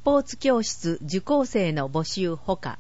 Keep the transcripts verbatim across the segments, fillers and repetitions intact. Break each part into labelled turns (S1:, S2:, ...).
S1: ポーツ教室受講生の募集ほか。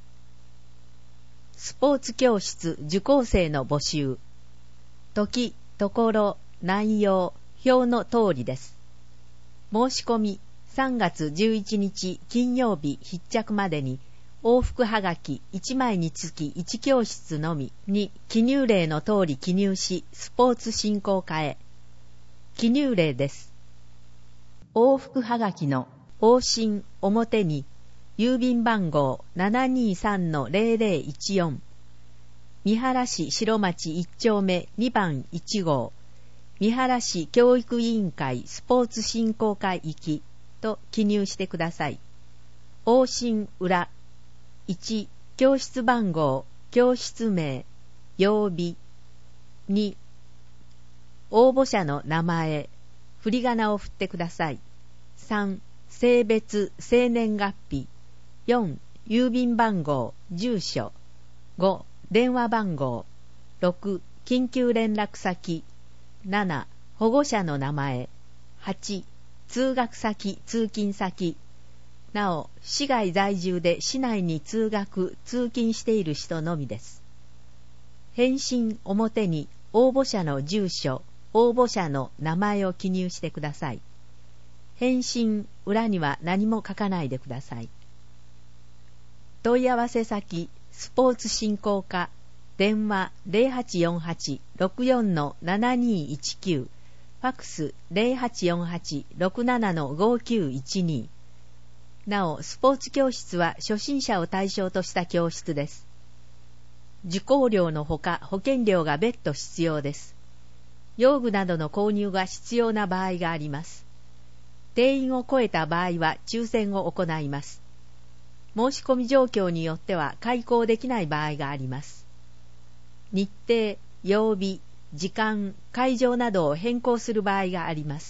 S1: スポーツ教室受講生の募集。時、ところ、内容、表の通りです。申し込み、さんがつじゅういちにち金曜日必着までに、往復はがきいちまいにつきいち教室のみに記入例の通り記入し、スポーツ振興課へ。記入例です。往復はがきの往診表に郵便番号 ななにさんのぜろぜろいちよん 三原市白町いち丁目にばんいち号三原市教育委員会スポーツ振興課行きと記入してください。往診裏いち教室番号教室名曜日に応募者の名前振り仮名を振ってください。さん性別生年月日よん郵便番号住所ご電話番号ろく緊急連絡先なな保護者の名前はち通学先通勤先なお市外在住で市内に通学通勤している人のみです。返信表に応募者の住所応募者の名前を記入してください。返信裏には何も書かないでください。問い合わせ先スポーツ振興課電話 ゼロはちよんはち ろくよん の ななにいちきゅう ファックス ゼロはちよんはち ろくなな の ごきゅういちに。なおスポーツ教室は初心者を対象とした教室です。受講料のほか保険料が別途必要です。用具などの購入が必要な場合があります。定員を超えた場合は抽選を行います。申し込み状況によっては開講できない場合があります。日程、曜日、時間、会場などを変更する場合があります。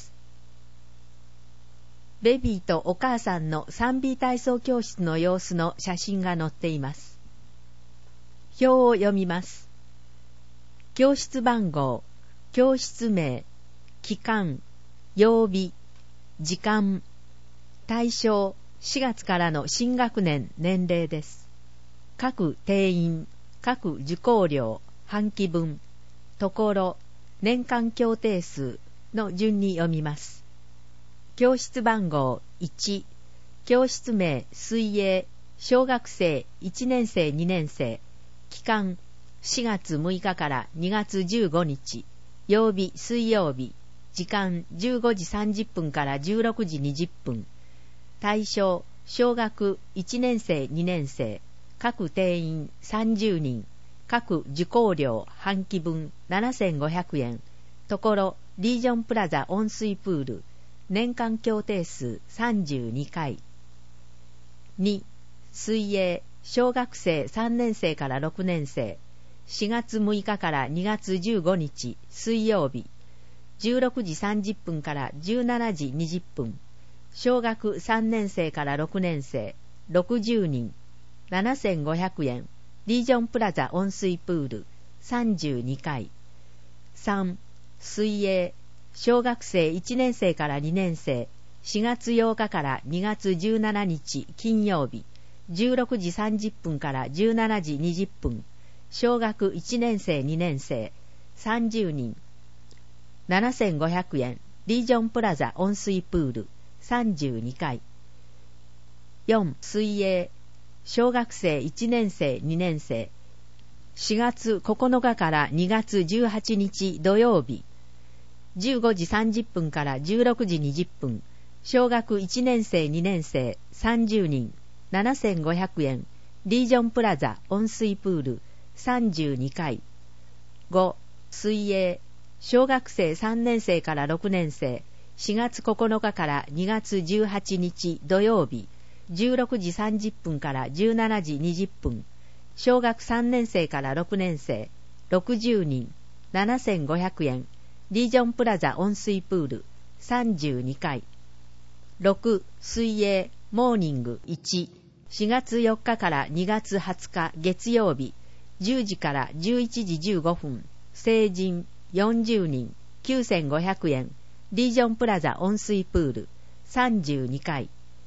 S1: ベビーとお母さんの スリービー 体操教室の様子の写真が載っています。表を読みます。教室番号、教室名、期間、曜日、時間、対象、しがつからの新学年年齢です。各定員、各受講料、半期分、ところ、年間協定数の順に読みます。教室番号いち、教室名水泳、小学生いちねんせいにねんせい、期間しがつむいかからにがつじゅうごにち、曜日水曜日、時間じゅうごじさんじゅっぷんからじゅうろくじにじゅっぷん、対象小学いちねんせいにねんせい、各定員さんじゅうにん、各受講料半期分ななせんごひゃくえん、ところリージョンプラザ温水プール、年間協定数さんじゅうにかい。に水泳小学生さんねんせいからろくねんせい、しがつむいかからにがつじゅうごにち水曜日、じゅうろくじさんじゅっぷんからじゅうしちじにじゅっぷん、小学さんねんせいからろくねんせいろくじゅうにん、ななせんごひゃくえん、リージョンプラザ温水プールさんじゅうにかい。さん水泳小学生いちねんせいからにねんせい、しがつようかからにがつじゅうしちにち金曜日、じゅうろくじさんじゅっぷんからじゅうしちじにじゅっぷん、小学いちねんせいにねんせいさんじゅうにん、ななせんごひゃくえん、リージョンプラザ温水プールさんじゅうにかい。よん水泳小学生いちねんせいにねんせい、しがつここのかからにがつじゅうはちにち土曜日、じゅうごじさんじゅっぷんからじゅうろくじにじゅっぷん、小学いちねんせいにねんせいさんじゅうにん、ななせんごひゃくえん、リージョンプラザ温水プールさんじゅうにかい。ご水泳小学生さんねんせいからろくねんせい、しがつここのかからにがつじゅうはちにち土曜日、じゅうろくじさんじゅっぷんからじゅうしちじにじゅっぷん、小学さんねんせいからろくねんせいろくじゅうにん、ななせんごひゃくえん、リージョンプラザ温水プールさんじゅうにかい。ろく水泳モーニングいち、しがつよっかからにがつはつか月曜日、じゅうじからじゅういちじじゅうごふん、成人よんじゅうにん、きゅうせんごひゃくえん、リージョンプラザ温水プールさんじゅうにかい。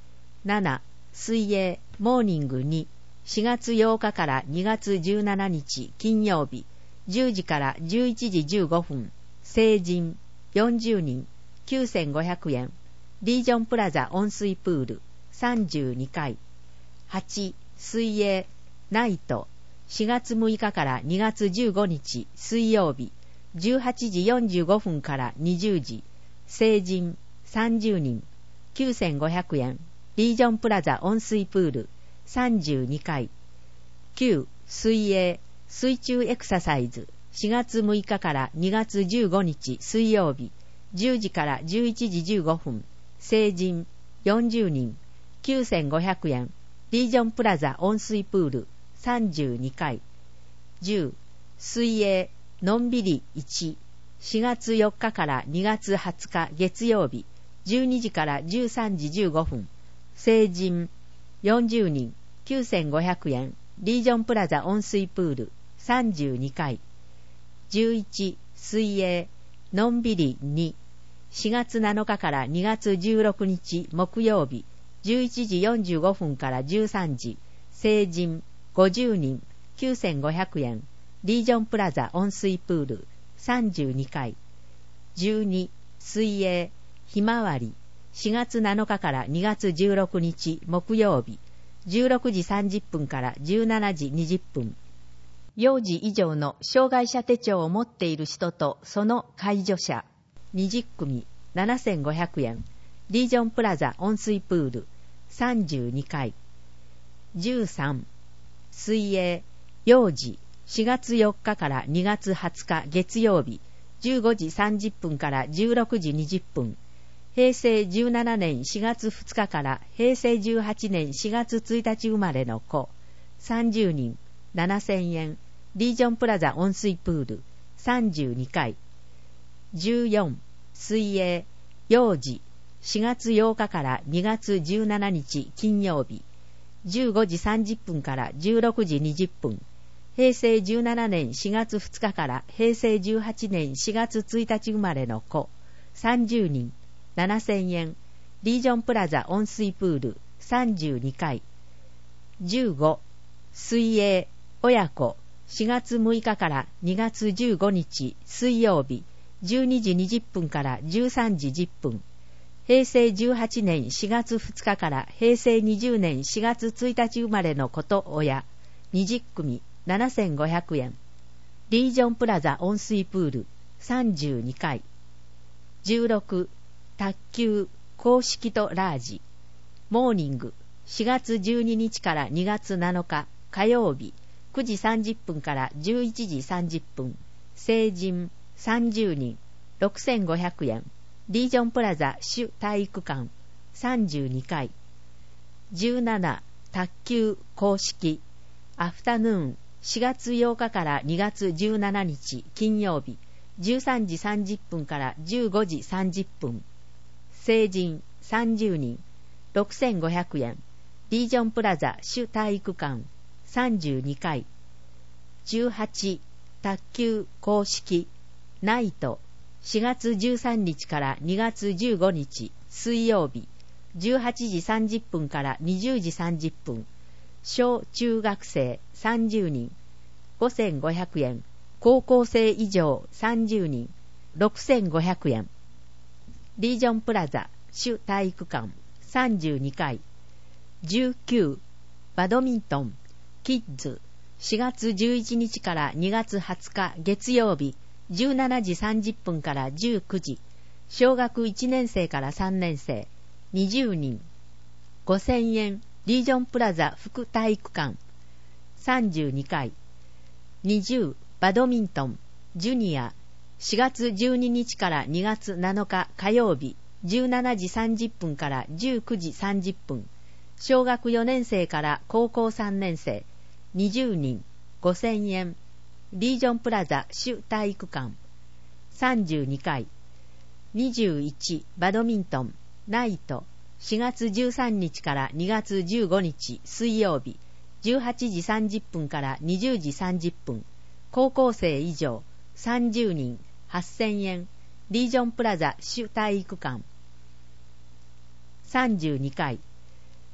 S1: なな、水泳モーニングに、しがつようかからにがつじゅうしちにち金曜日、じゅうじからじゅういちじじゅうごふん、成人よんじゅうにん、きゅうせんごひゃくえん、リージョンプラザ温水プールさんじゅうにかい。はち、水泳ナイト、しがつむいかからにがつじゅうごにち水曜日、じゅうはちじよんじゅうごふんからにじゅうじ、成人さんじゅうにん、きゅうせんごひゃくえん、リージョンプラザ温水プールさんじゅうにかい。きゅう、水泳水中エクササイズ、しがつむいかからにがつじゅうごにち水曜日、じゅうじからじゅういちじじゅうごふん、成人よんじゅうにん、きゅうせんごひゃくえん、リージョンプラザ温水プールさんじゅうにかい。じゅう、水泳のんびりいち、しがつよっかからにがつはつか月曜日、じゅうにじからじゅうさんじじゅうごふん、成人よんじゅうにん、きゅうせんごひゃくえん、リージョンプラザ温水プールさんじゅうにかい。じゅういち、水泳のんびりに、しがつなのかからにがつじゅうろくにち木曜日、じゅういちじよんじゅうごふんからじゅうさんじ、成人ごじゅうにん、きゅうせんごひゃくえん、リージョンプラザ温水プールさんじゅうにかい。じゅうに、水泳ひまわり、しがつなのかからにがつじゅうろくにち木曜日、じゅうろくじさんじゅっぷんからじゅうしちじにじゅっぷん。幼児以上の障害者手帳を持っている人とその介助者にじゅっくみななせんごひゃくえん、リージョンプラザ温水プールさんじゅうにかい。じゅうさん、水泳幼児、しがつよっかからにがつはつか月曜日、じゅうごじさんじゅっぷんからじゅうろくじにじゅっぷん。へいせいじゅうななねんしがつふつかからへいせいじゅうはちねんしがつついたち生まれの子さんじゅうにん、ななせんえん、リージョンプラザ温水プールさんじゅうにかい。じゅうよん、水泳幼児、しがつようかからにがつじゅうしちにち金曜日、じゅうごじさんじゅっぷんからじゅうろくじにじゅっぷん。へいせいじゅうななねんしがつふつかからへいせいじゅうはちねんしがつついたち生まれの子さんじゅうにん、ななせんえん、リージョンプラザ温水プールさんじゅうにかい。じゅうご、水泳親子、しがつむいかからにがつじゅうごにち水曜日、じゅうにじにじゅっぷんからじゅうさんじじゅっぷん。へいせいじゅうはちねんしがつふつかからへいせいにじゅうねんしがつついたち生まれの子と親にじゅっくみななせんごひゃくえん、リージョンプラザ温水プールさんじゅうにかい。じゅうろく、卓球公式とラージモーニング、しがつじゅうににちからにがつなのか火曜日、くじさんじゅっぷんからじゅういちじさんじゅっぷん。成人さんじゅうにん、ろくせんごひゃくえん、リージョンプラザ主体育館さんじゅうにかい。じゅうなな、卓球公式アフタヌーン、しがつようかからにがつじゅうしちにち金曜日、じゅうさんじさんじゅっぷんからじゅうごじさんじゅっぷん。成人さんじゅうにん、ろくせんごひゃくえん、リージョンプラザ主体育館さんじゅうにかい。じゅうはち、卓球公式ナイト、しがつじゅうさんにちからにがつじゅうごにち水曜日、じゅうはちじさんじゅっぷんからにじゅうじさんじゅっぷん。小中学生さんじゅうにん、ごせんごひゃくえん、高校生以上さんじゅうにん、ろくせんごひゃくえん。リージョンプラザ主体育館さんじゅうにかい。じゅうきゅう、バドミントンキッズ、しがつじゅういちにちからにがつはつか月曜日、じゅうしちじさんじゅっぷんからじゅうくじ、小学いちねんせいからさんねんせいにじゅうにん、ごせんえん、リージョンプラザ副体育館さんじゅうにかい。にじゅう、バドミントンジュニア、しがつじゅうににちからにがつなのか火曜日、じゅうしちじさんじゅっぷんからじゅうくじさんじゅっぷん。小学よねんせいから高校さんねんせいにじゅうにん、ごせんえん、リージョンプラザ主体育館さんじゅうにかい。にじゅういち、バドミントンナイト、しがつじゅうさんにちからにがつじゅうごにち水曜日、じゅうはちじさんじゅっぷんからにじゅうじさんじゅっぷん。高校生以上さんじゅうにん、はっせんえん、リージョンプラザ主体育館さんじゅうにかい。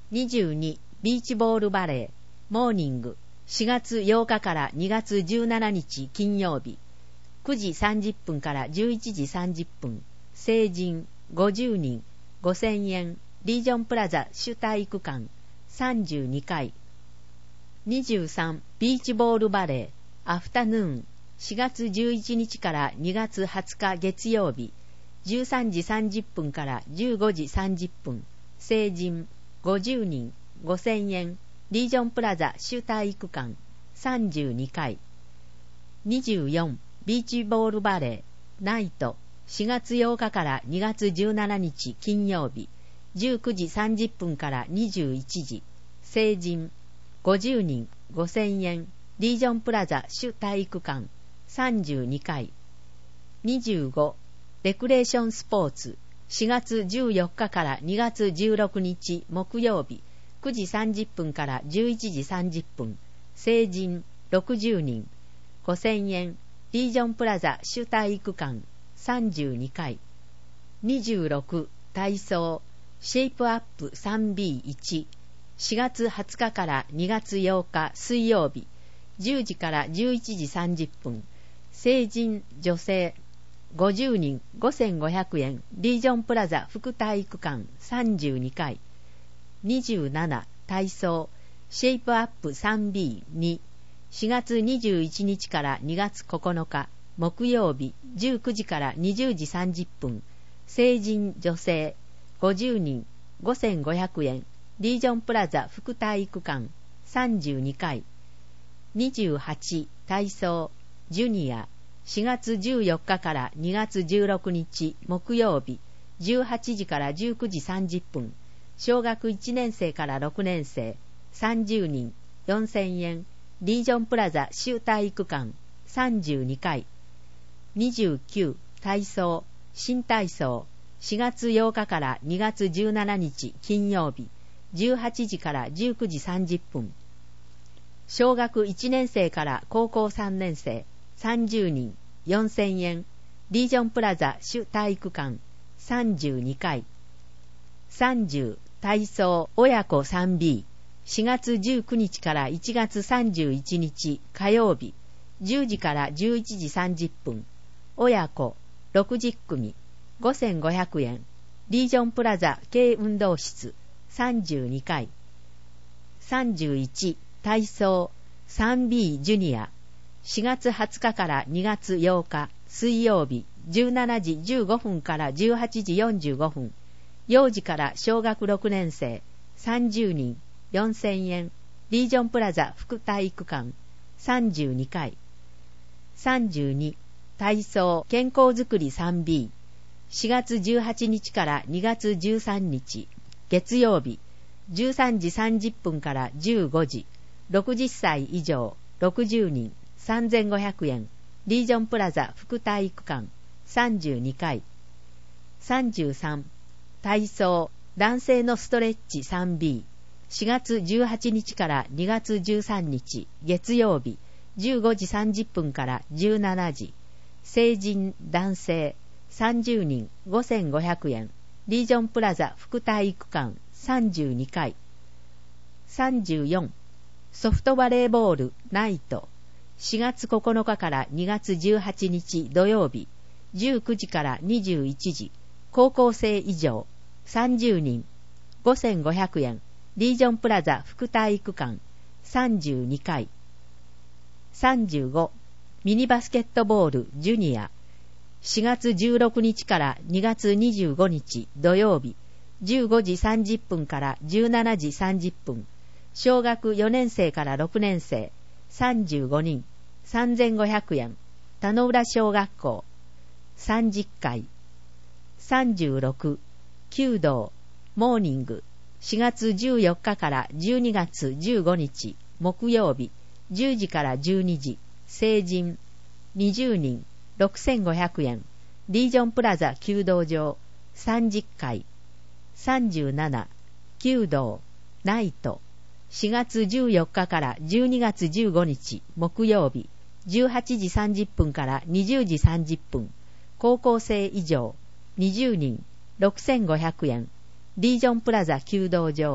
S1: にじゅうにビーチボールバレーモーニングしがつようかからにがつじゅうしちにち金曜日くじさんじゅっぷんからじゅういちじさんじゅっぷん成人ごじゅうにんごせんえんリージョンプラザ主体育館さんじゅうにかいにじゅうさんビーチボールバレーアフタヌーンしがつじゅういちにちからにがつはつか月曜日じゅうさんじさんじゅっぷんからじゅうごじさんじゅっぷん成人ごじゅうにんごせんえんリージョンプラザ主体育館さんじゅうにかいにじゅうよんビーチボールバレーナイトしがつようかからにがつじゅうしちにち金曜日じゅうくじさんじゅっぷんからにじゅういちじ成人ごじゅうにんごせんえんリージョンプラザ主体育館さんじゅうにかいにじゅうごレクレーションスポーツしがつじゅうよっかからにがつじゅうろくにち木曜日くじさんじゅっぷんからじゅういちじさんじゅっぷん成人ろくじゅうにんごせんえんリージョンプラザ主体育館さんじゅうにかいにじゅうろく体操シェイプアップ スリービーワン しがつはつかからにがつようか水曜日じゅうじからじゅういちじさんじゅっぷん成人女性ごじゅうにんごせんごひゃくえんリージョンプラザ副体育館さんじゅうにかいにじゅうなな体操シェイプアップ スリービーツー しがつにじゅういちにちからにがつここのか木曜日じゅうくじからにじゅうじさんじゅっぷん成人女性ごじゅうにんごせんごひゃくえんリージョンプラザ副体育館さんじゅうにかいにじゅうはち体操ジュニアしがつじゅうよっかからにがつじゅうろくにち木曜日じゅうはちじからじゅうくじさんじゅっぷん小学いちねんせいからろくねんせいさんじゅうにんよんせんえんリージョンプラザ主体育館さんじゅうにかいにじゅうきゅう体操新体操しがつようかからにがつじゅうしちにち金曜日じゅうはちじからじゅうくじさんじゅっぷん小学いちねんせいから高校さんねんせいさんじゅうにんよんせんえんリージョンプラザ主体育館さんじゅうにかいさんじゅう体操親子 スリービー しがつじゅうくにちからいちがつさんじゅういちにち火曜日じゅうじからじゅういちじさんじゅっぷん親子ろくじゅっくみごせんごひゃくえんリージョンプラザ軽運動室さんじゅうにかいさんじゅういち体操 スリービー ジュニアしがつはつかからにがつようか水曜日じゅうしちじじゅうごふんからじゅうはちじよんじゅうごふん幼児から小学ろくねんせいさんじゅうにんよんせんえんリージョンプラザ副体育館さんじゅうにかいさんじゅうに体操健康づくり スリービー しがつじゅうはちにちからにがつじゅうさんにち月曜日じゅうさんじさんじゅっぷんからじゅうごじろくじゅっさい以上ろくじゅうにんさんぜんごひゃくえんリージョンプラザ副体育館さんじゅうにかいさんじゅうさん体操男性のストレッチ スリービー しがつじゅうはちにちからにがつじゅうさんにち月曜日じゅうごじさんじゅっぷんからじゅうしちじ成人男性さんじゅうにんごせんごひゃくえんリージョンプラザ副体育館さんじゅうにかいさんじゅうよんソフトバレーボールナイトしがつここのかからにがつじゅうはちにち土曜日じゅうくじからにじゅういちじ高校生以上さんじゅうにんごせんごひゃくえんリージョンプラザ副体育館さんじゅうにかいさんじゅうごミニバスケットボールジュニアしがつじゅうろくにちからにがつにじゅうごにち土曜日じゅうごじさんじゅっぷんからじゅうしちじさんじゅっぷん小学よねんせいからろくねんせいさんじゅうごにんさんぜんごひゃくえん田野浦小学校さんじゅっかいさんじゅうろく弓道モーニングしがつじゅうよっかからじゅうにがつじゅうごにち木曜日じゅうじからじゅうにじ成人にじゅうにんろくせんごひゃくえんリージョンプラザ弓道場さんじゅっかいさんじゅうなな弓道ナイトしがつじゅうよっかからじゅうにがつじゅうごにち木曜日じゅうはちじさんじゅっぷんからにじゅうじさんじゅっぷん高校生以上にじゅうにんろくせんごひゃくえんリージョンプラザ弓道場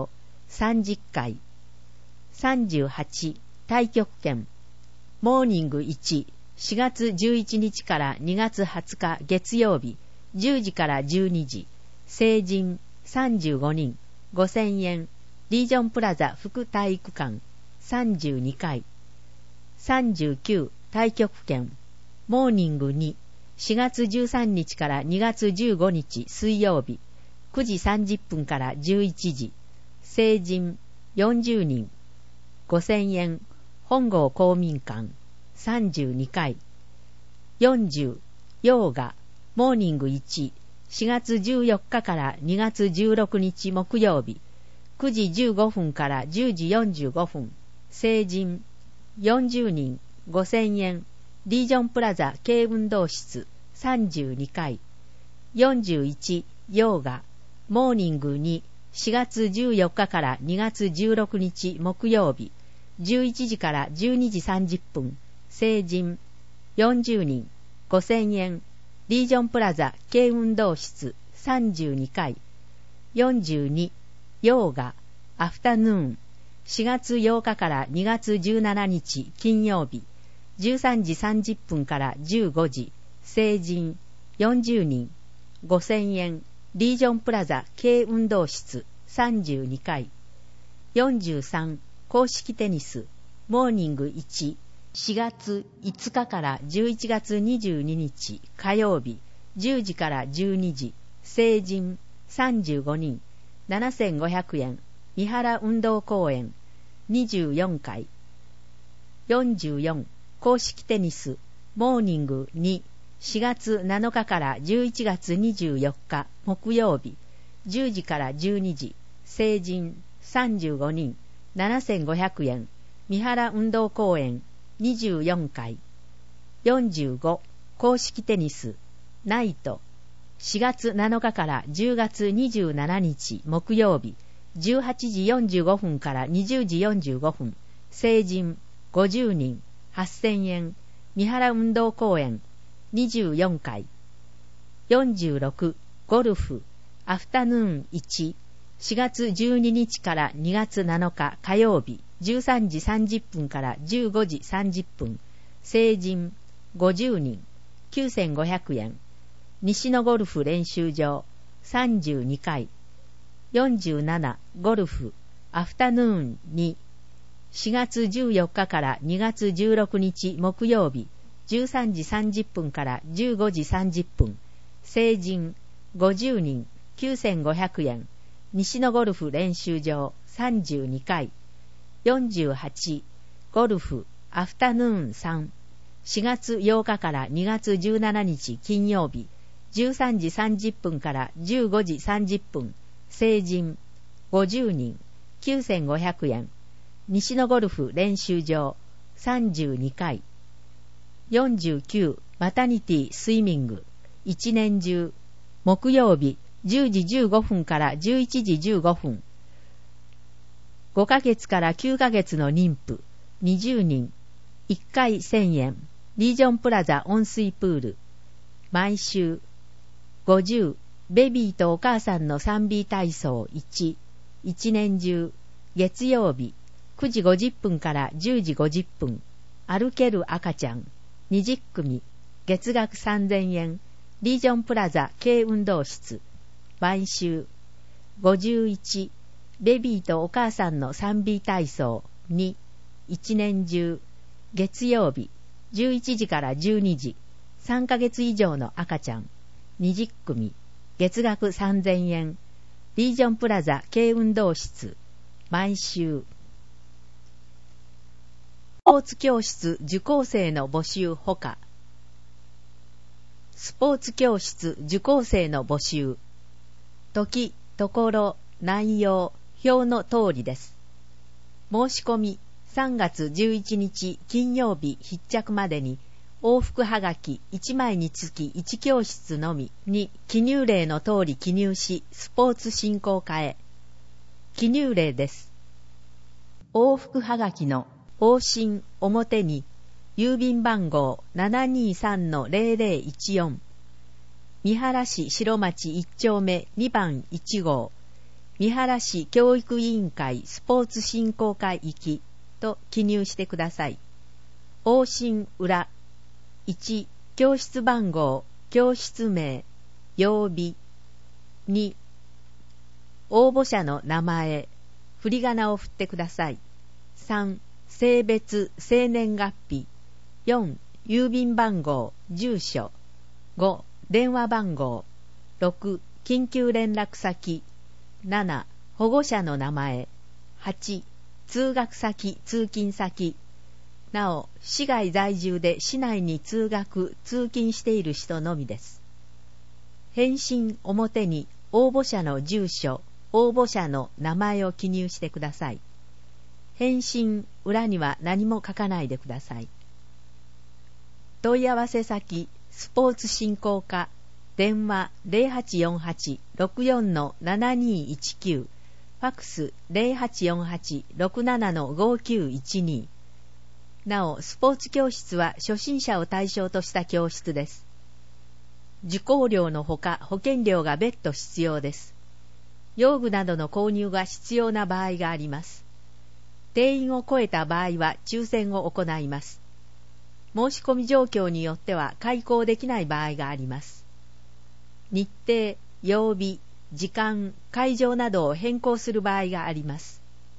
S1: さんじゅっかい。さんじゅうはち、太極拳。モーニングいち、しがつじゅういちにちからにがつはつか月曜日、じゅうじからじゅうにじ。成人さんじゅうごにん、ごせんえん。リージョンプラザ副体育館さんじゅうにかい。さんじゅうきゅう、太極拳。モーニングに、しがつじゅうさんにちからにがつじゅうごにち水曜日、くじさんじゅっぷんからじゅういちじ。成人よんじゅうにん、ごせんえん。本郷公民館さんじゅうにかい。よんじゅう、ヨーガ。モーニングいち、しがつじゅうよっかからにがつじゅうろくにち木曜日、くじじゅうごふんからじゅうじよんじゅうごふん。成人よんじゅうにん、ごせんえん。リージョンプラザ軽運動室さんじゅうにかい。よんじゅういち、ヨーガ。モーニングに、しがつじゅうよっかからにがつじゅうろくにち木曜日、じゅういちじからじゅうにじさんじゅっぷん。成人よんじゅうにん、ごせんえん。リージョンプラザ軽運動室さんじゅうにかい。よんじゅうに、ヨーガ。アフタヌーン。しがつようかからにがつじゅうしちにち金曜日、じゅうさんじさんじゅっぷんからじゅうごじ。成人よんじゅうにん、ごせんえん。リージョンプラザ軽運動室さんじゅうにかい。よんじゅうさん、公式テニス。モーニングいち、しがついつかからじゅういちがつにじゅうににち火曜日、じゅうじからじゅうにじ。成人さんじゅうごにん、ななせんごひゃくえん。三原運動公園にじゅうよんかい。よんじゅうよん、公式テニス。モーニングに、しがつなのかからじゅういちがつにじゅうよっか木曜日、じゅうじからじゅうにじ。成人さんじゅうごにん、ななせんごひゃくえん。三原運動公園にじゅうよんかい。よんじゅうご、公式テニス。ナイト。しがつなのかからじゅうがつにじゅうしちにち木曜日、じゅうはちじよんじゅうごふんからにじゅうじよんじゅうごふん。成人ごじゅうにん、はっせんえん。三原運動公園にじゅうよんかい。よんじゅうろく、ゴルフ。アフタヌーンいち、しがつじゅうににちからにがつなのか火曜日、じゅうさんじさんじゅっぷんからじゅうごじさんじゅっぷん。成人ごじゅうにん、きゅうせんごひゃくえん。西野ゴルフ練習場さんじゅうにかい。よんじゅうなな、ゴルフ。アフタヌーンに、しがつじゅうよっかからにがつじゅうろくにち木曜日、じゅうさんじさんじゅっぷんからじゅうごじさんじゅっぷん。成人ごじゅうにん、きゅうせんごひゃくえん。西野ゴルフ練習場さんじゅうにかい。よんじゅうはち、ゴルフ。アフタヌーンさん、しがつようかからにがつじゅうしちにち金曜日、じゅうさんじさんじゅっぷんからじゅうごじさんじゅっぷん。成人ごじゅうにん、きゅうせんごひゃくえん。西野ゴルフ練習場さんじゅうにかい。よんじゅうきゅう、マタニティスイミング。一年中。木曜日、じゅうじじゅうごふんからじゅういちじじゅうごふん。ごかげつからきゅうかげつの妊婦にじゅうにん。いっかいせんえん。リージョンプラザ温水プール。毎週。ごじゅう、ベビーとお母さんの スリービー 体操いち。一年中。月曜日、くじごじゅっぷんからじゅうじごじゅっぷん。歩ける赤ちゃんにじゅっくみ。月額さんぜんえん。リージョンプラザ軽運動室。毎週。ごじゅういち、ベビーとお母さんの スリービー 体操に。一年中。月曜日、じゅういちじからじゅうにじ。さんかげつ以上の赤ちゃんにじゅっくみ。月額さんぜんえん。リージョンプラザ軽運動室。毎週。スポーツ教室受講生の募集ほか。スポーツ教室受講生の募集。時、ところ、内容、表の通りです。申し込み、さんがつじゅういちにち金曜日必着までに、往復はがきいちまいにつきいち教室のみに記入例の通り記入し、スポーツ振興課へ。記入例です。往復はがきの往診表に、郵便番号 ななにさんのゼロゼロいちよん、三原市白町いっちょうめにばんいちごう、 三原市教育委員会スポーツ振興会行きと記入してください。往診裏。いち、教室番号、教室名、曜日。に、応募者の名前、振り仮名を振ってください。さん、性別、生年月日。よん、郵便番号、住所。ご、電話番号。ろく、緊急連絡先。なな、保護者の名前。はち、通学先、通勤先。なお、市外在住で市内に通学、通勤している人のみです。返信表に応募者の住所、応募者の名前を記入してください。返信裏には何も書かないでください。問い合わせ先、スポーツ振興課、電話 ゼロはちよんはち ろくよん ななにいちきゅう、ファクス ゼロはちよんはち ろくなな ごきゅういちに。なお、スポーツ教室は初心者を対象とした教室です。受講料のほか保険料が別途必要です。用具などの購入が必要な場合があります。定員を超えた場合は抽選を行います。申し込み状況によっては開講できない場合があります。日程、曜日、時間、会場などを変更する場合があります。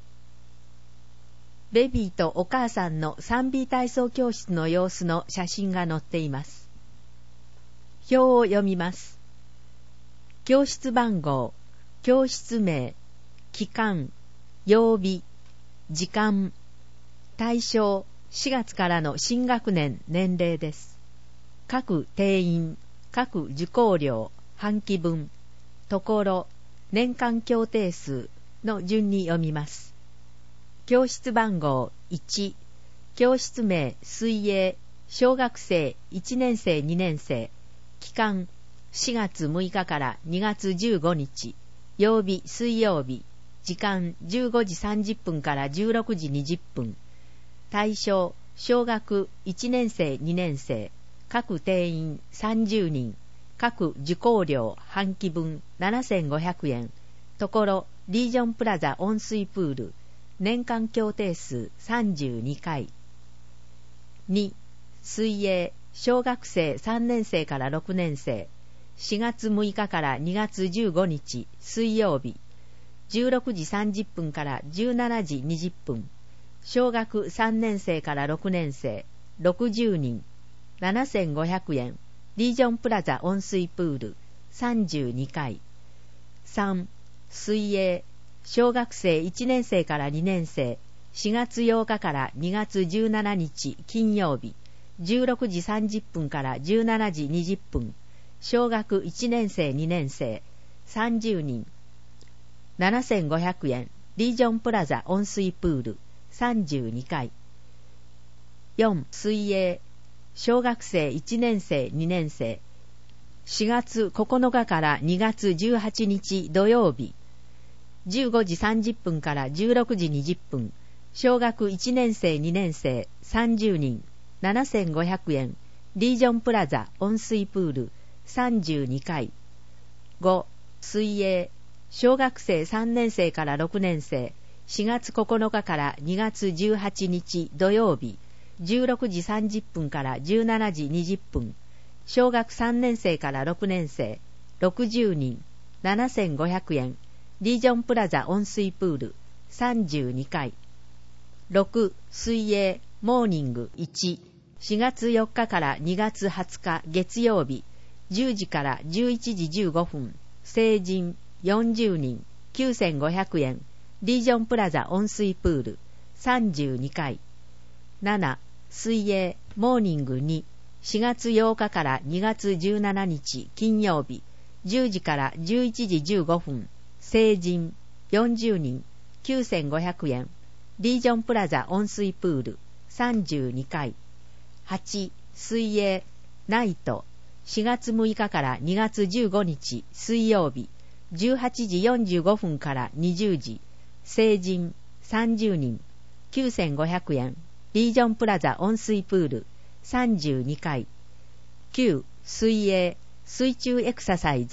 S1: ベビーとお母さんの スリービー 体操教室の様子の写真が載っています。表を読みます。教室番号、教室名、期間、曜日、時間、対象、しがつからの新学年年齢です。各定員、各受講料、半期分、ところ、年間協定数の順に読みます。教室番号いち、教室名水泳、小学生いちねん生にねん生、期間しがつむいかからにがつじゅうごにち、曜日水曜日、時間じゅうごじさんじゅっぷんからじゅうろくじにじゅっぷん、対象小学いちねん生にねん生、各定員さんじゅうにん、各受講料半期分ななせんごひゃくえん、ところリージョンプラザ温水プール、年間協定数さんじゅうにかい。に、水泳、小学生さんねん生からろくねん生、しがつむいかからにがつじゅうごにち水曜日、じゅうろくじさんじゅっぷんからじゅうしちじにじゅっぷん、小学さんねん生からろくねん生、ろくじゅうにん、ななせんごひゃくえん、リージョンプラザ温水プール、さんじゅうにかい。さん、水泳、小学生いちねん生からにねん生、しがつようかからにがつじゅうしちにち金曜日、じゅうろくじさんじゅっぷんからじゅうしちじにじゅっぷん、小学いちねん生にねん生、さんじゅうにん、ななせんごひゃくえん、リージョンプラザ温水プール、さんじゅうにかい。よん、水泳、小学生いちねん生にねん生、しがつここのかからにがつじゅうはちにち土曜日、じゅうごじさんじゅっぷんからじゅうろくじにじゅっぷん、小学いちねん生にねん生さんじゅうにん、ななせんごひゃくえん、リージョンプラザ温水プールさんじゅうにかい。ご、水泳、小学生さんねん生からろくねん生、しがつここのかからにがつじゅうはちにち土曜日、じゅうろくじさんじゅっぷんからじゅうしちじにじゅっぷん、小学さんねん生からろくねん生、ろくじゅうにん、ななせんごひゃくえん、リージョンプラザ温水プールさんじゅうにかい。ろく、水泳、モーニングいち、しがつよっかからにがつはつか月曜日、じゅうじからじゅういちじじゅうごふん、成人よんじゅうにん、きゅうせんごひゃくえん、リージョンプラザ温水プールさんじゅうにかい。なな、水泳、モーニングに、しがつようかからにがつじゅうしちにち金曜日、じゅうじからじゅういちじじゅうごふん、成人よんじゅうにん、きゅうせんごひゃくえん、リージョンプラザ温水プールさんじゅうにかい。はち、水泳、ナイト、しがつむいかからにがつじゅうごにち水曜日、じゅうはちじよんじゅうごふんからにじゅうじ、成人さんじゅうにん、きゅうせんごひゃくえん、リージョンプラザ温水プールさんじゅうにかい。きゅう、水泳、水中エクササイズ、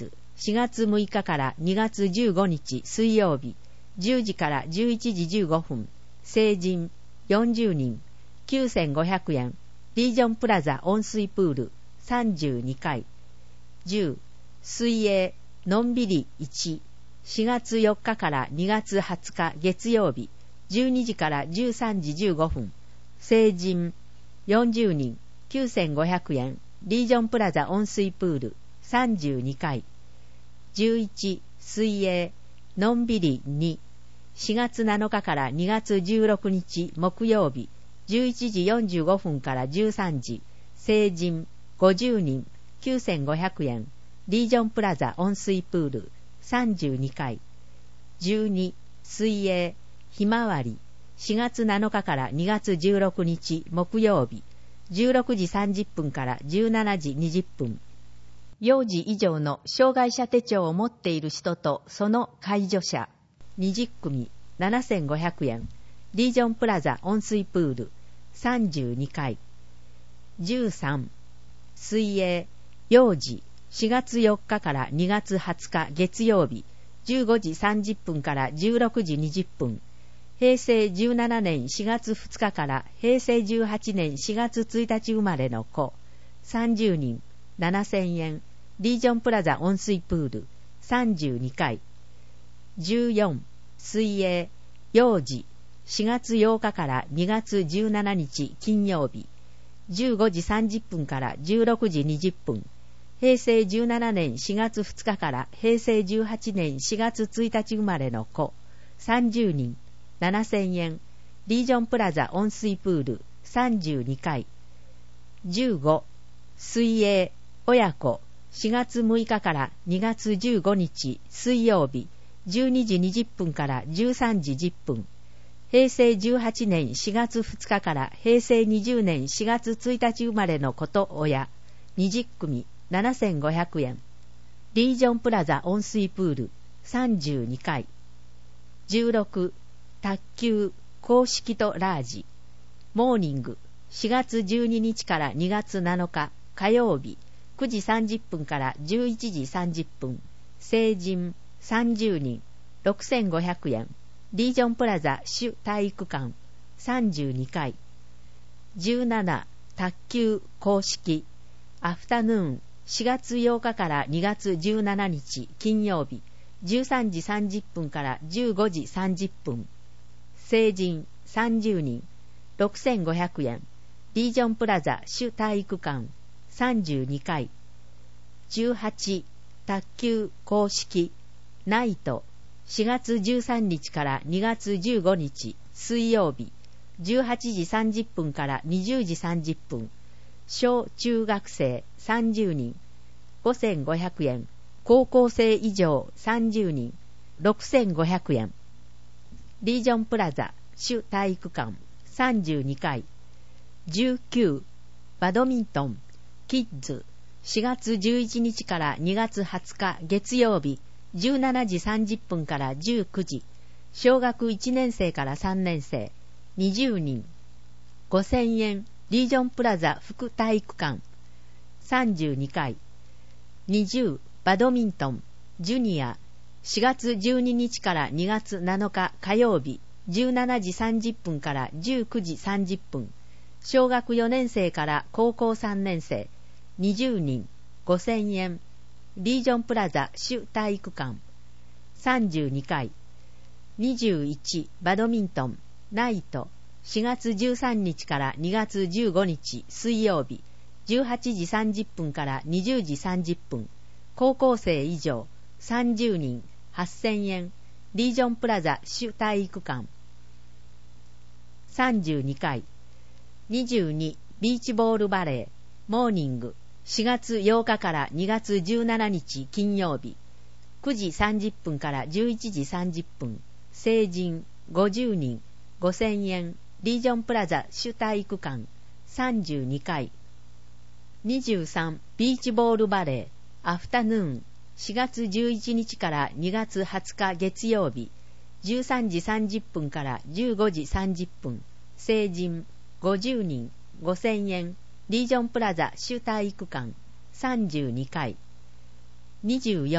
S1: しがつむいかからにがつじゅうごにち水曜日、じゅうじからじゅういちじじゅうごふん、成人よんじゅうにん、きゅうせんごひゃくえん、リージョンプラザ温水プールさんじゅうにかい。じゅう、水泳のんびりいち、しがつよっかからにがつはつか月曜日、じゅうにじからじゅうさんじじゅうごふん、成人よんじゅうにん、きゅうせんごひゃくえん、リージョンプラザ温水プールさんじゅうにかい。じゅういち、水泳のんびりに、しがつなのかからにがつじゅうろくにち木曜日、じゅういちじよんじゅうごふんからじゅうさんじ、成人ごじゅうにん、きゅうせんごひゃくえん、リージョンプラザ温水プールさんじゅうにかい。じゅうに、水泳ひまわり、しがつなのかからにがつじゅうろくにち木曜日、じゅうろくじさんじゅっぷんからじゅうしちじにじゅっぷん。幼児以上の障害者手帳を持っている人とその介助者にじゅっくみななせんごひゃくえん、リージョンプラザ温水プールさんじゅうにかい。じゅうさん、水泳幼児、しがつよっかからにがつはつか月曜日、じゅうごじさんじゅっぷんからじゅうろくじにじゅっぷん。へいせいじゅうななねんしがつふつかからへいせいじゅうはちねんしがつついたち生まれの子さんじゅうにん、ななせんえん、リージョンプラザ温水プールさんじゅうにかい。じゅうよん、水泳幼児、しがつようかからにがつじゅうしちにち金曜日、じゅうごじさんじゅっぷんからじゅうろくじにじゅっぷん。へいせいじゅうななねんしがつふつかからへいせいじゅうはちねんしがつついたち生まれの子さんじゅうにん、ななせんえん、リージョンプラザ温水プールさんじゅうにかい。じゅうご、水泳親子、しがつむいかからにがつじゅうごにち水曜日、じゅうにじにじゅっぷんからじゅうさんじじゅっぷん。へいせいじゅうはちねんしがつふつかからへいせいにじゅうねんしがつついたち生まれの子と親にじゅっくみななせんごひゃくえん、リージョンプラザ温水プールさんじゅうにかい。じゅうろく、卓球公式とラージモーニング、しがつじゅうににちからにがつなのか火曜日、くじさんじゅっぷんからじゅういちじさんじゅっぷん。成人さんじゅうにん、ろくせんごひゃくえん、リージョンプラザ主体育館さんじゅうにかい。じゅうなな、卓球公式アフタヌーン、しがつようかからにがつじゅうしちにち金曜日、じゅうさんじさんじゅっぷんからじゅうごじさんじゅっぷん。成人さんじゅうにん、ろくせんごひゃくえん、リージョンプラザ主体育館さんじゅうにかい。じゅうはち、卓球公式ナイト、しがつじゅうさんにちからにがつじゅうごにち水曜日、じゅうはちじさんじゅっぷんからにじゅうじさんじゅっぷん。小中学生さんじゅうにん、ごせんごひゃくえん、高校生以上さんじゅうにん、ろくせんごひゃくえん。リージョンプラザ主体育館さんじゅうにかい。じゅうきゅう、バドミントンキッズ、しがつじゅういちにちからにがつはつか月曜日、じゅうしちじさんじゅっぷんからじゅうくじ。小学いちねんせいからさんねんせいにじゅうにん、ごせんえん、リージョンプラザ副体育館さんじゅうにかい。にじゅう、バドミントンジュニア、しがつじゅうににちからにがつなのか火曜日、じゅうしちじさんじゅっぷんからじゅうくじさんじゅっぷん。小学よねんせいから高校さんねんせいにじゅうにん、ごせんえん、リージョンプラザ主体育館さんじゅうにかい。にじゅういち、バドミントンナイト、しがつじゅうさんにちからにがつじゅうごにち水曜日、じゅうはちじさんじゅっぷんからにじゅうじさんじゅっぷん。高校生以上さんじゅうにん、はっせんえん、リージョンプラザ主体育館さんじゅうにかい。にじゅうに、ビーチボールバレーモーニング、しがつようかからにがつじゅうしちにち金曜日、くじさんじゅっぷんからじゅういちじさんじゅっぷん。成人ごじゅうにん、ごせんえん、リージョンプラザ主体育館さんじゅうにかい。にじゅうさん、ビーチボールバレーアフタヌーン、しがつじゅういちにちからにがつはつか月曜日、じゅうさんじさんじゅっぷんからじゅうごじさんじゅっぷん。成人ごじゅうにん、ごせんえん、リージョンプラザ主体育館さんじゅうにかい。にじゅうよん、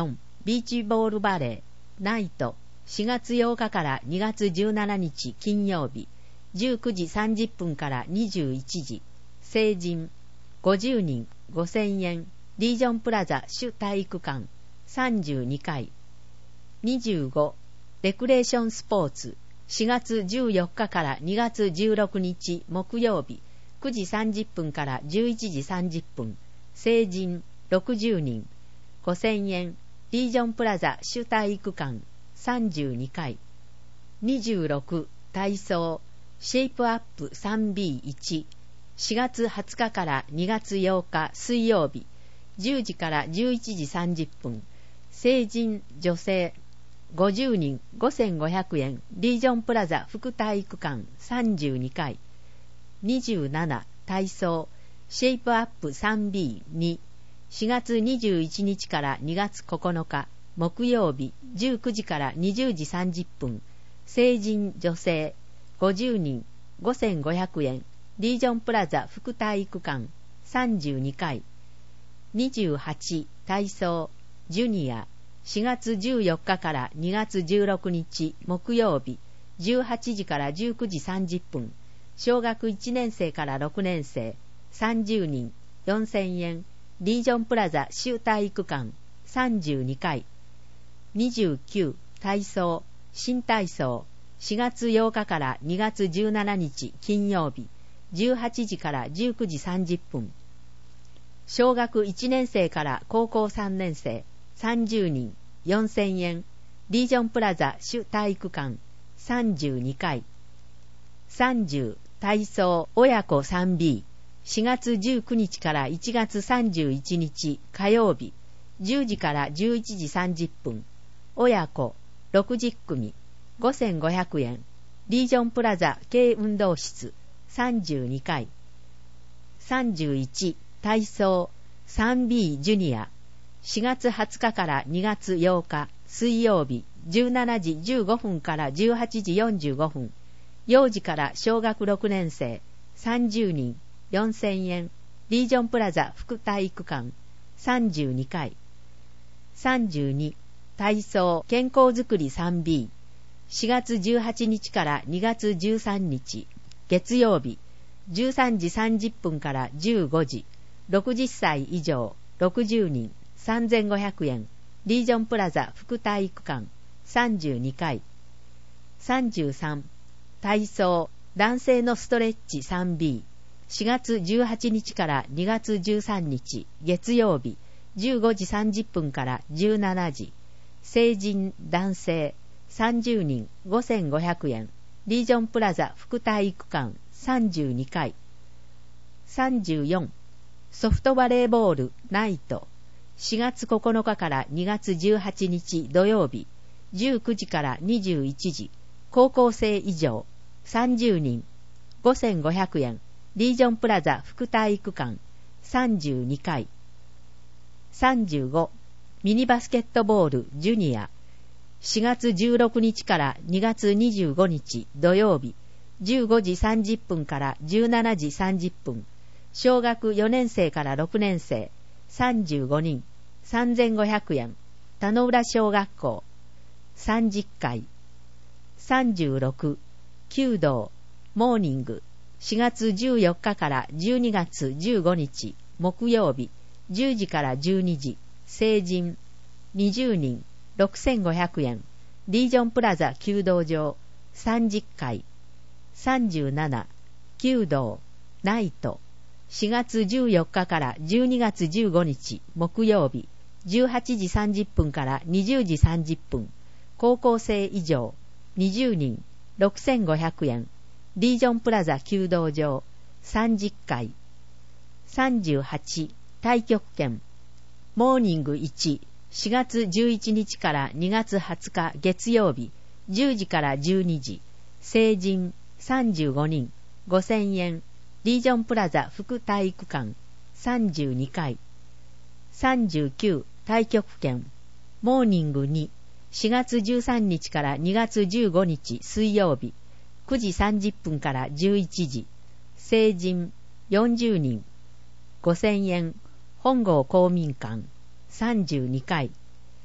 S1: ビーチボールバレー、ナイト、しがつようかからにがつじゅうしちにち金曜日、じゅうくじさんじゅっぷんからにじゅういちじ、成人、ごじゅうにん、ごせんえん、リージョンプラザ主体育館、さんじゅうにかい。にじゅうご、レクレーションスポーツ、しがつじゅうよっかからにがつじゅうろくにち木曜日、くじさんじゅっぷんからじゅういちじさんじゅっぷん、成人ろくじゅうにん、ごせんえん、リージョンプラザ主体育館、さんじゅうにかい。にじゅうろく、体操、シェイプアップ スリービーワン、しがつはつかからにがつようか水曜日、じゅうじからじゅういちじさんじゅっぷん、成人女性ごじゅうにんごせんごひゃくえん、リージョンプラザ副体育館さんじゅうにかい。にじゅうなな、体操、シェイプアップ スリービーツー、しがつにじゅういちにちからにがつここのか木曜日、じゅうくじからにじゅうじさんじゅっぷん、成人女性ごじゅうにんごせんごひゃくえん、リージョンプラザ副体育館さんじゅうにかい。にじゅうはち、体操、ジュニア、しがつじゅうよっかからにがつじゅうろくにち木曜日、じゅうはちじからじゅうくじさんじゅっぷん、小学いちねんせいからろくねんせいさんじゅうにんよんせんえん、リージョンプラザ主体育館さんじゅうにかい。にじゅうきゅう、体操、新体操、しがつようかからにがつじゅうしちにち金曜日、じゅうはちじからじゅうくじさんじゅっぷん、小学いちねんせいから高校さんねんせいさんじゅうにんよんせんえん、リージョンプラザ主体育館さんじゅうにかい。さんじゅう、体操親子 スリービー、しがつじゅうくにちからいちがつさんじゅういちにち火曜日、じゅうじからじゅういちじさんじゅっぷん、親子ろくじゅっくみごせんごひゃくえん、リージョンプラザ軽運動室さんじゅうにかい。さんじゅういち、体操 スリービー ジュニア、しがつはつかからにがつようか水曜日、じゅうしちじじゅうごふんからじゅうはちじよんじゅうごふん、幼児から小学ろくねんせいさんじゅうにんよんせんえん、リージョンプラザ副体育館さんじゅうにかい。さんじゅうに、体操健康づくり スリービー、しがつじゅうはちにちからにがつじゅうさんにち月曜日、じゅうさんじさんじゅっぷんからじゅうごじ、ろくじゅっさい以上ろくじゅうにんさんぜんごひゃくえん、リージョンプラザ副体育館さんじゅうにかい。さんじゅうさん、体操男性のストレッチ スリービー、しがつじゅうはちにちからにがつじゅうさんにち月曜日、じゅうごじさんじゅっぷんからじゅうしちじ、成人男性さんじゅうにんごせんごひゃくえん、リージョンプラザ副体育館さんじゅうにかい。さんじゅうよん、ソフトバレーボールナイト、しがつここのかからにがつじゅうはちにち土曜日、じゅうくじからにじゅういちじ、高校生以上さんじゅうにんごせんごひゃくえん、リージョンプラザ副体育館さんじゅうにかい。さんじゅうご、ミニバスケットボールジュニア、しがつじゅうろくにちからにがつにじゅうごにち土曜日、じゅうごじさんじゅっぷんからじゅうしちじさんじゅっぷん、小学よねんせいからろくねんせいさんじゅうごにんさんぜんごひゃくえん、田野浦小学校さんじゅっかい。さんじゅうろく、弓道モーニング、しがつじゅうよっかからじゅうにがつじゅうごにち木曜日、じゅうじからじゅうにじ、成人にじゅうにんろくせんごひゃくえん、リージョンプラザ弓道場さんじゅっかい。さんじゅうなな、弓道ナイト、しがつじゅうよっかからじゅうにがつじゅうごにち木曜日、じゅうはちじさんじゅっぷんからにじゅうじさんじゅっぷん、高校生以上にじゅうにんろくせんごひゃくえん、リージョンプラザ弓道場さんじゅっかい。さんじゅうはち、太極拳モーニングいち、しがつじゅういちにちからにがつはつか月曜日、じゅうじからじゅうにじ、成人さんじゅうごにんごせんえん、リージョンプラザ副体育館さんじゅうにかい。さんじゅうきゅう、太極拳モーニングに、しがつじゅうさんにちからにがつじゅうごにち水曜日、くじさんじゅっぷんからじゅういちじ、成人よんじゅうにんごせんえん、本郷公民館さんじゅうにかい。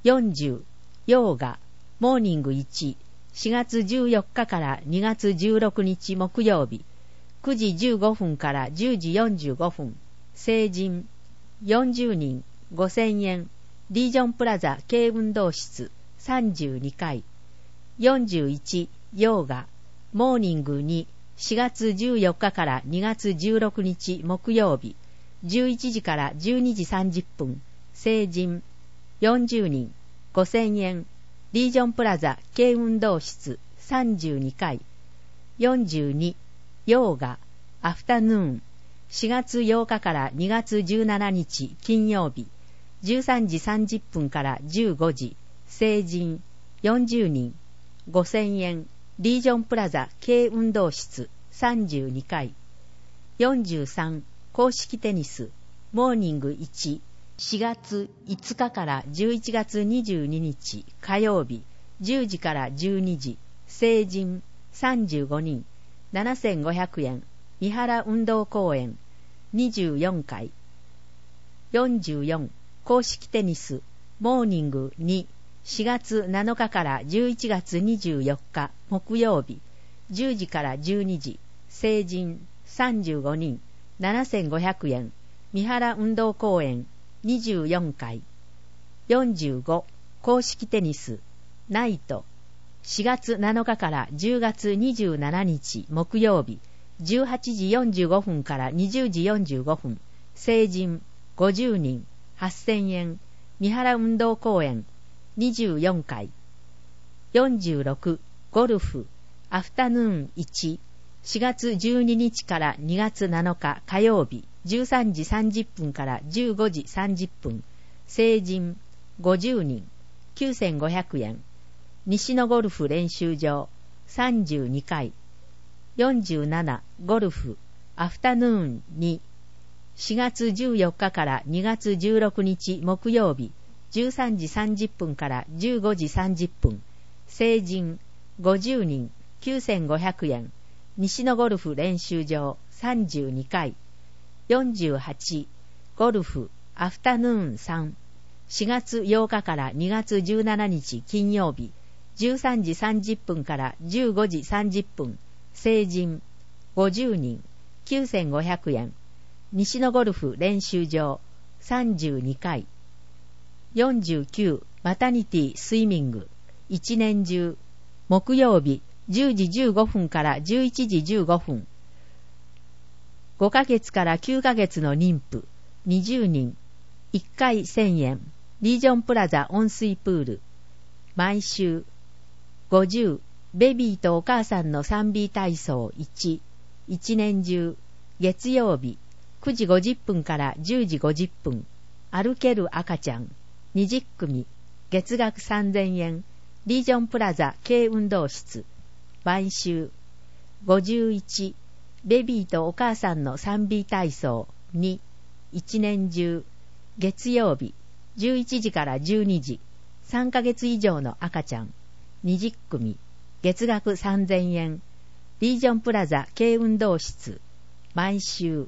S1: よんじゅう、ヨーガ、モーニングいち、しがつじゅうよっかからにがつじゅうろくにち木曜日、くじじゅうごふんからじゅうじよんじゅうごふん、成人、よんじゅうにん、ごせんえん、リージョンプラザ軽運動室さんじゅうにかい、よんじゅういち、ヨーガ、モーニングに、しがつじゅうよっかからにがつじゅうろくにち木曜日、じゅういちじからじゅうにじさんじゅっぷん、成人、よんじゅうにん、ごせんえん、リージョンプラザ軽運動室さんじゅうにかい、よんじゅうに、ヨーガ、アフタヌーン、しがつようかからにがつじゅうしちにち金曜日、じゅうさんじさんじゅっぷんからじゅうごじ、成人、よんじゅうにん、ごせんえん、リージョンプラザ軽運動室さんじゅうにかい、よんじゅうさん、公式テニス、モーニングいち、しがついつかからじゅういちがつにじゅうににち火曜日、じゅうじからじゅうにじ、成人さんじゅうごにん、ななせんごひゃくえん、三原運動公園にじゅうよんかい、よんじゅうよん、公式テニス、モーニングに、しがつなのかからじゅういちがつにじゅうよっか木曜日、じゅうじからじゅうにじ、成人さんじゅうごにん、ななせんごひゃくえん、三原運動公園にじゅうよんかい、よんじゅうご、公式テニス、ナイト、しがつなのかからじゅうがつにじゅうしちにち木曜日、じゅうはちじよんじゅうごふんからにじゅうじよんじゅうごふん、成人ごじゅうにん、はっせんえん、三原運動公園にじゅうよんかい、よんじゅうろく、ゴルフ、アフタヌーンいち、しがつじゅうににちからにがつなのか火曜日、じゅうさんじさんじゅっぷんからじゅうごじさんじゅっぷん、成人ごじゅうにん、きゅうせんごひゃくえん、西野ゴルフ練習場さんじゅうにかい、よんじゅうなな、ゴルフ、アフタヌーンに、しがつじゅうよっかからにがつじゅうろくにち木曜日、じゅうさんじさんじゅっぷんからじゅうごじさんじゅっぷん、成人ごじゅうにん、きゅうせんごひゃくえん、西野ゴルフ練習場さんじゅうにかい、よんじゅうはち、ゴルフ、アフタヌーンさん、しがつようかからにがつじゅうしちにち金曜日、じゅうさんじさんじゅっぷんからじゅうごじさんじゅっぷん、成人ごじゅうにん、きゅうせんごひゃくえん、西野ゴルフ練習場さんじゅうにかい、よんじゅうきゅう、マタニティスイミング一年中、木曜日じゅうじじゅうごふんからじゅういちじじゅうごふん、ごかげつからきゅうかげつの妊婦にじゅうにん、いっかいせんえん、リージョンプラザ温水プール、毎週ごじゅう、ベビーとお母さんの スリービー 体操いち、一年中、月曜日くじごじゅっぷんからじゅうじごじゅっぷん、歩ける赤ちゃんにじゅっくみ、月額さんぜんえん、リージョンプラザ軽運動室、毎週ごじゅういち、ベビーとお母さんの スリービー 体操に、一年中、月曜日じゅういちじからじゅうにじ、さんかげつ以上の赤ちゃんにじゅっくみ、月額さんぜんえん、リージョンプラザ軽運動室、毎週。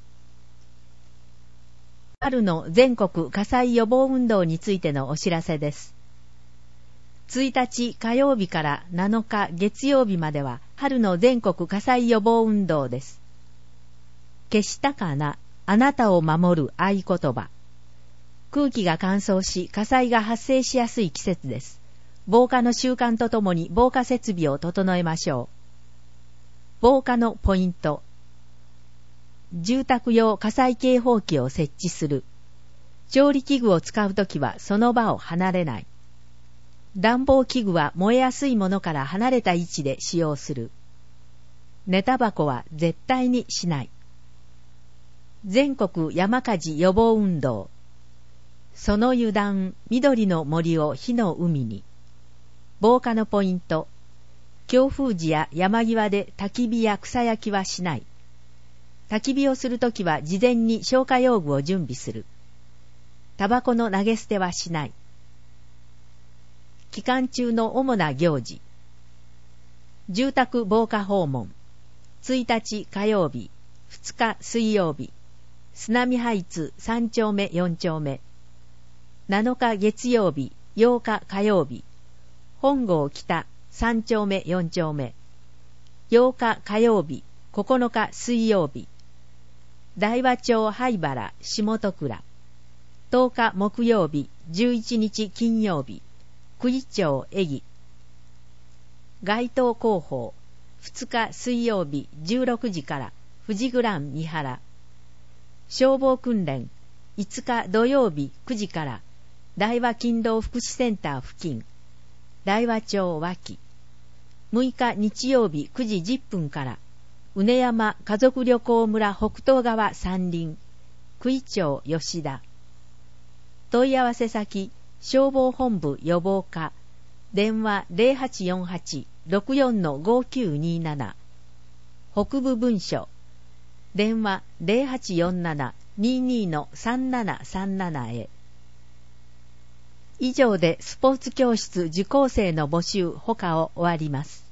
S1: 春の全国火災予防運動についてのお知らせです。ついたち火曜日からなのか月曜日までは春の全国火災予防運動です。消したかな、あなたを守る合言葉。空気が乾燥し火災が発生しやすい季節です。防火の習慣とともに防火設備を整えましょう。防火のポイント。住宅用火災警報器を設置する。調理器具を使うときはその場を離れない。暖房器具は燃えやすいものから離れた位置で使用する。寝タバコは絶対にしない。全国山火事予防運動。その油断、緑の森を火の海に。防火のポイント。強風時や山際で焚き火や草焼きはしない。焚き火をするときは事前に消火用具を準備する。タバコの投げ捨てはしない。期間中の主な行事。住宅防火訪問。ついたち火曜日、ふつか水曜日。須波ハイツさんちょうめよんちょうめ。なのか月曜日、 ようか火曜日、本郷北さん丁目よん丁目、ようか火曜日、ここのか水曜日、大和町灰原下戸倉、とおか木曜日、じゅういちにち金曜日、九里町江木、街頭広報、ふつか水曜日じゅうろくじから富士グラン三原、消防訓練、いつか土曜日くじから大和勤労福祉センター付近、大和町脇、むいか日曜日くじじゅっぷんから畝山家族旅行村北東側山林、九里町吉田。問い合わせ先、消防本部予防課、電話 ゼロはちよんはち ろくよん ごきゅうになな、北部文書、電話 ゼロはちよんなな にに さんななさんなな へ。以上でスポーツ教室受講生の募集ほかを終わります。